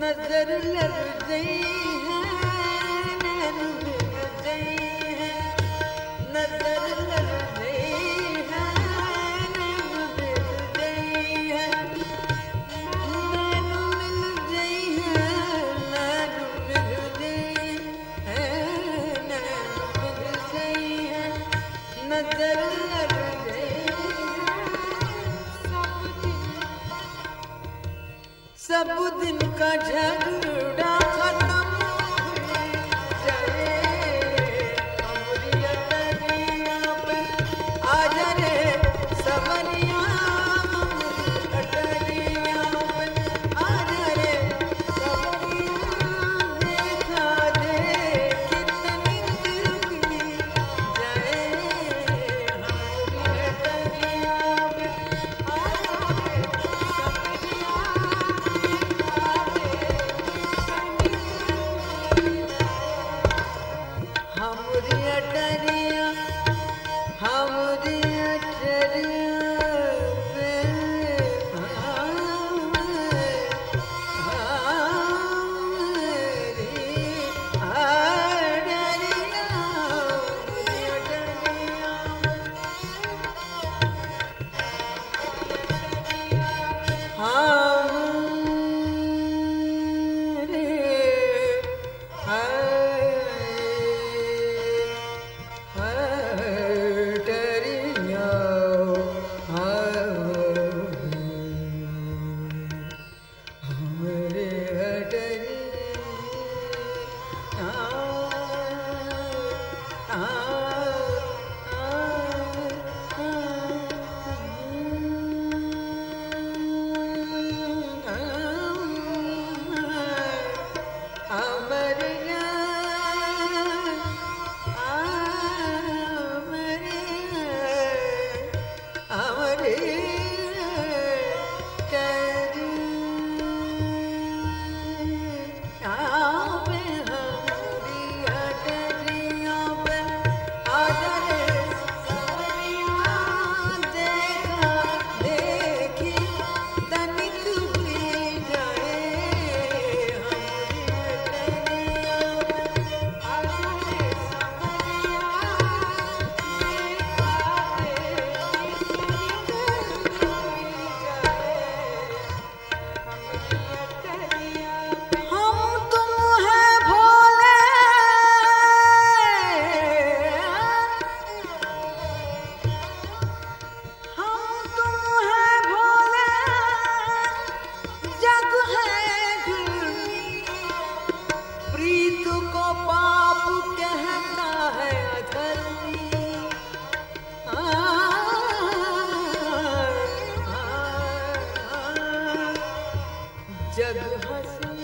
नजर लग गई है, नैन मिल गई है, नजर लग गई है, नैन मिल गई है, नैन मिल गई है, नैन मिल गई है, नैन मिल गई है, नजर लग गई है। सब दिन का झगड़ा खत्म जाए, हमरी अटरिया पे आजा रे सवरिया, हमरी अटरिया पे आजा रे सवरिया, देखा दे कितनी दिल जाए, हमरी अटरिया पे आजा रे सवरिया। हमरी अटरिया, हमरी अटरिया पे जग हंस